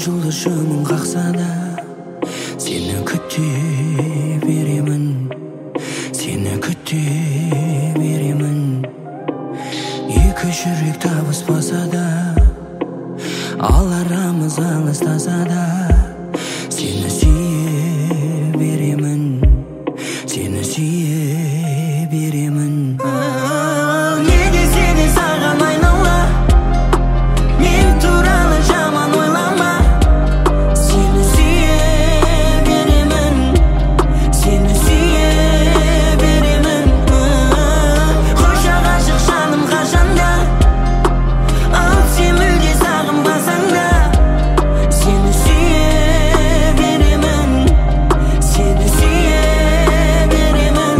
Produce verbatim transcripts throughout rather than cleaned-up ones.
жұлдыз жымың қақса да сені күте беремін, сені күте беремін. Екі жүрек табыспаса да, ал арамыз алыстаса да, сені сүйе беремін, сені сүйе беремін. Неге сені саған айнала, мен туралы жаман ойлама, сені сүйе беремін, сені сүйе беремін. Қоша ғашық жаным қашанда, ал сен мүлде сағынбасаң да, сені сүйе беремін, сені сүйе беремін.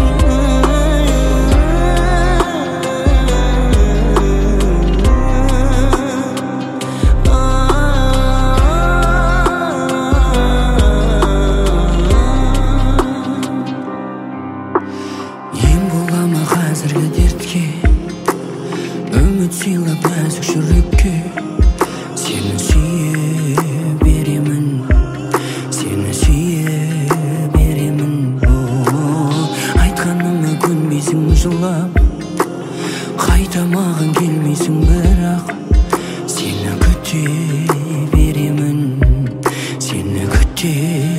Ем бола ма қазіргі дертке, үміт сыйлап нәзік жүрекке, сені сүйе беремін, сені сүйе беремін. О, айтқаныма көнбейсің жылап, қайта маған келмейсің, бірақ сені күте беремін, сені күте